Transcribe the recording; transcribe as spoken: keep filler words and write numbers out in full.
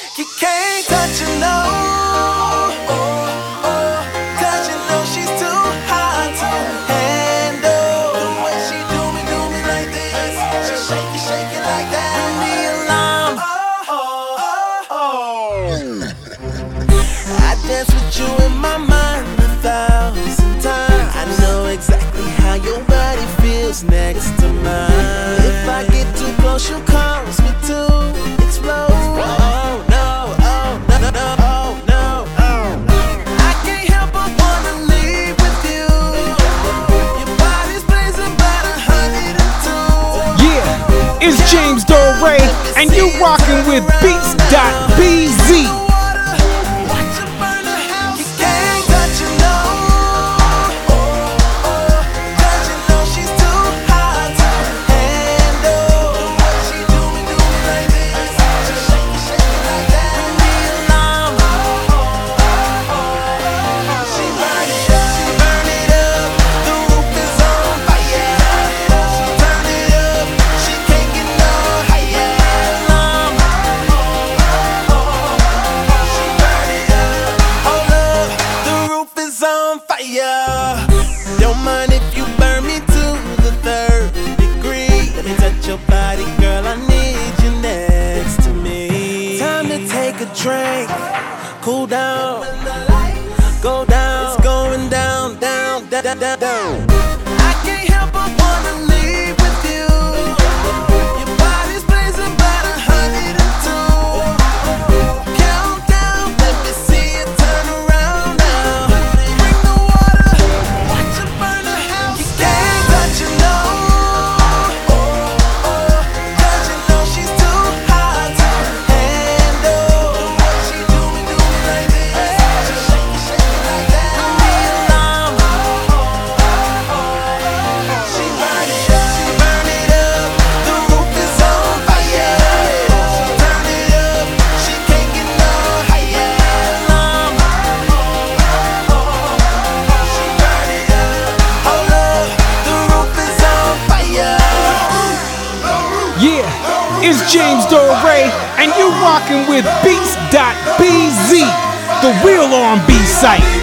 You can't touch her, no. Oh, oh, 'cause you know she's too hard to handle. The way she do me, do me like this. She shake it, shake it like that. Ring the alarm. Oh, oh, oh. I dance with you in my mind a thousand times. I know exactly how your body feels next to mine. If I get too close, you cause me to explode. Oh no, oh no, no, no, oh no, oh. I can't help but wanna leave with you. Your body's blazing about a hundred and two. Yeah, it's James Dore, and you rockin' with Beats dot B Z. Don't mind if you burn me to the third degree. Let me touch your body, girl, I need you next to me. Time to take a drink, cool down, go down. It's going down, down, down, down, down. I can't help but wanna leave with you. Your body's blazing about a hundred and two. Count down, let me see you turn around now. Bring the water, watch it burn the house. You can't touch her, no. Oh, oh, 'cause you know she's too hard to handle. The way she do me, do me like this. She shake it, shake it like that. Ring the alarm. She burn it up, she burn it up. The roof is on fire. She turn it up, she can't get no higher. Alarm. She burn it up. Hold up, the roof is on fire. Yeah, it's James Dore, and you rockin' with Beats dot B Z, the real R and B site.